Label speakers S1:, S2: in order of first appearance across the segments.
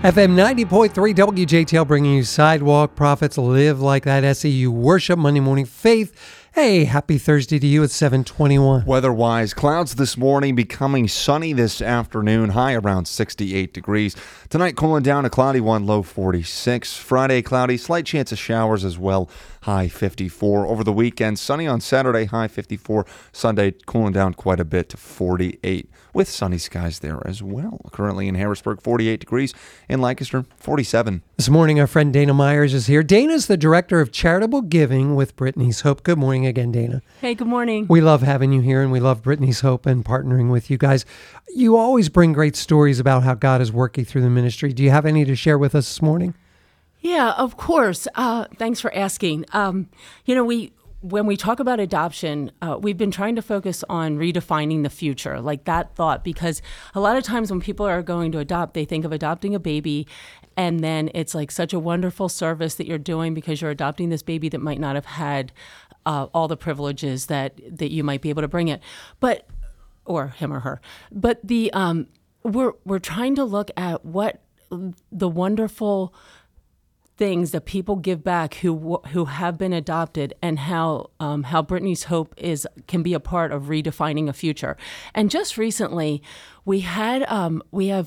S1: FM 90.3 WJTL bringing you Sidewalk Prophets Live Like That SEU Worship Monday Morning Faith. Hey, happy Thursday to you at 7:21.
S2: Weather-wise, clouds this morning, becoming sunny this afternoon, high around 68 degrees. Tonight, cooling down, a cloudy one, low 46. Friday, cloudy, slight chance of showers as well, high 54. Over the weekend, sunny on Saturday, high 54. Sunday, cooling down quite a bit to 48, with sunny skies there as well. Currently in Harrisburg, 48 degrees. In Lancaster, 47.
S1: This morning, our friend Dana Myers is here. Dana's the Director of Charitable Giving with Brittany's Hope. Good morning again, Dana.
S3: Hey, good morning.
S1: We love having you here, and we love Brittany's Hope and partnering with you guys. You always bring great stories about how God is working through the ministry. Do you have any to share with us this morning?
S3: Yeah, of course. Thanks for asking. When we talk about adoption, we've been trying to focus on redefining the future, like that thought, because a lot of times when people are going to adopt, they think of adopting a baby, and then it's like such a wonderful service that you're doing because you're adopting this baby that might not have had all the privileges that you might be able to bring it, or him or her. But we're trying to look at what the wonderful things that people give back who have been adopted, and how Brittany's Hope can be a part of redefining a future. And just recently, we have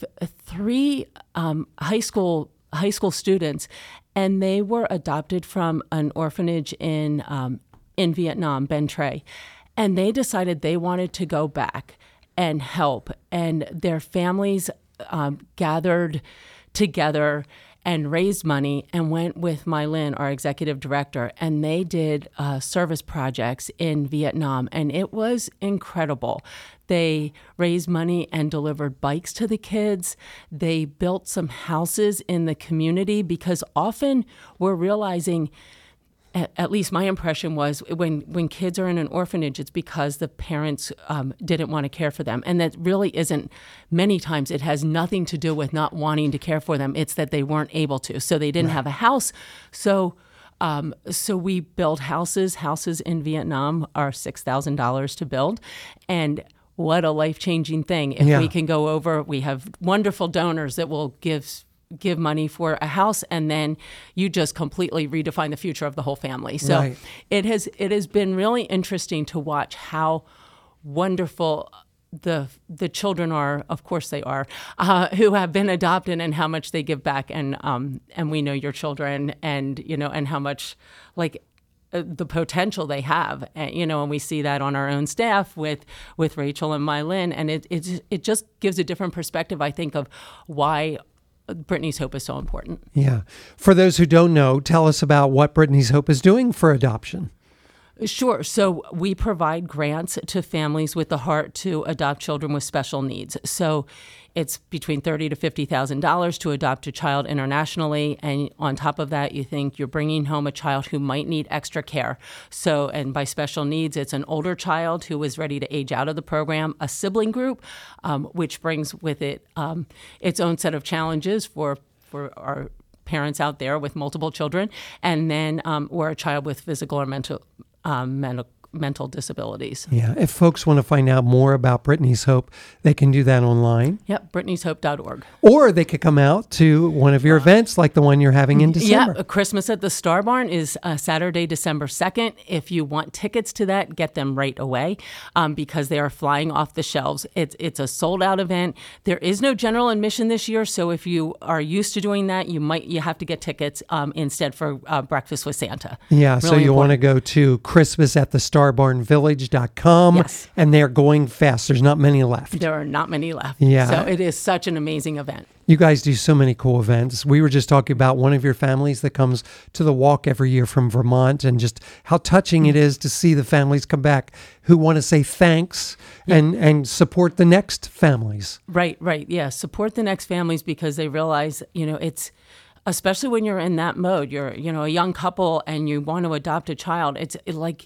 S3: 3 high school students, and they were adopted from an orphanage in Vietnam, Ben Tre, and they decided they wanted to go back and help, and their families gathered together and raised money and went with My Lin, our executive director, and they did service projects in Vietnam, and it was incredible. They raised money and delivered bikes to the kids. They built some houses in the community, because often we're realizing, at least my impression was, when kids are in an orphanage, it's because the parents didn't want to care for them. And that really isn't, many times it has nothing to do with not wanting to care for them. It's that they weren't able to. So they didn't have a house. So we build houses. Houses in Vietnam are $6,000 to build. And what a life-changing thing. If we can go over, we have wonderful donors that will give money for a house, and then you just completely redefine the future of the whole family. So it has been really interesting to watch how wonderful the children are. Of course they are, who have been adopted, and how much they give back. And we know your children, and and how much the potential they have, and we see that on our own staff with Rachel and My Lin, and it just gives a different perspective, I think, of why Brittany's Hope is so important.
S1: Yeah. For those who don't know, tell us about what Brittany's Hope is doing for adoption.
S3: Sure. So we provide grants to families with the heart to adopt children with special needs. So it's between $30,000 to $50,000 to adopt a child internationally. And on top of that, you think you're bringing home a child who might need extra care. So, and by special needs, it's an older child who is ready to age out of the program, a sibling group, which brings with it its own set of challenges for our parents out there with multiple children, and then or a child with physical or mental disabilities.
S1: Yeah. If folks want to find out more about Brittany's Hope, they can do that online.
S3: Yep, Brittany'sHope.org.
S1: Or they could come out to one of your events, like the one you're having in December.
S3: Yeah, Christmas at the Star Barn is Saturday, December 2nd. If you want tickets to that, get them right away, because they are flying off the shelves. It's a sold-out event. There is no general admission this year, so if you are used to doing that, you have to get tickets instead for Breakfast with Santa.
S1: Yeah,
S3: really
S1: so you
S3: important.
S1: want to go to christmasatthestarbarnvillage.com,
S3: Yes.
S1: and they're going fast. There's not many left.
S3: There are not many left.
S1: Yeah.
S3: So it is such an amazing event.
S1: You guys do so many cool events. We were just talking about one of your families that comes to the walk every year from Vermont, and just how touching it is to see the families come back who want to say thanks and support the next families.
S3: Right. Yeah. Support the next families, because they realize, it's, especially when you're in that mode, you're, a young couple and you want to adopt a child. It's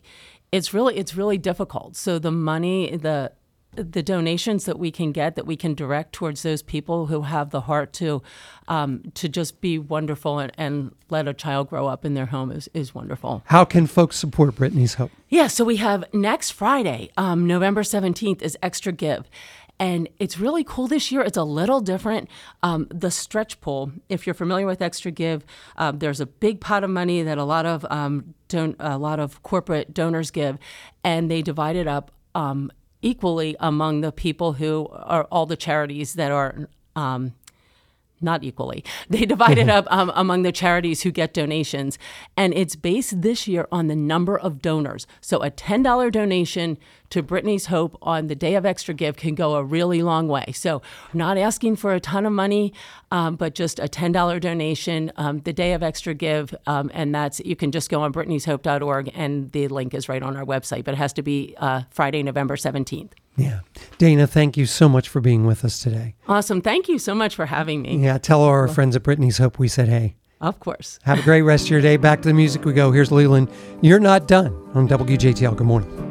S3: really difficult. So the money, the donations that we can get, that we can direct towards those people who have the heart to just be wonderful and let a child grow up in their home is wonderful.
S1: How can folks support Brittany's Hope?
S3: Yeah, so we have next Friday, November 17th, is Extra Give. And it's really cool this year. It's a little different. The stretch pool, if you're familiar with Extra Give, there's a big pot of money that a lot of corporate donors give, and they divide it up equally among the people who are all the charities that are not equally. They divide it up among the charities who get donations. And it's based this year on the number of donors. So a $10 donation to Brittany's Hope on the day of Extra Give can go a really long way. So we're not asking for a ton of money, but just a $10 donation the day of Extra Give. And you can just go on Brittany'sHope.org, and the link is right on our website. But it has to be Friday, November 17th.
S1: Yeah. Dana, thank you so much for being with us today.
S3: Awesome. Thank you so much for having me.
S1: Yeah. Tell our friends at Brittany's Hope we said hey.
S3: Of course.
S1: Have a great rest of your day. Back to the music we go. Here's Leland. You're Not Done on WJTL. Good morning.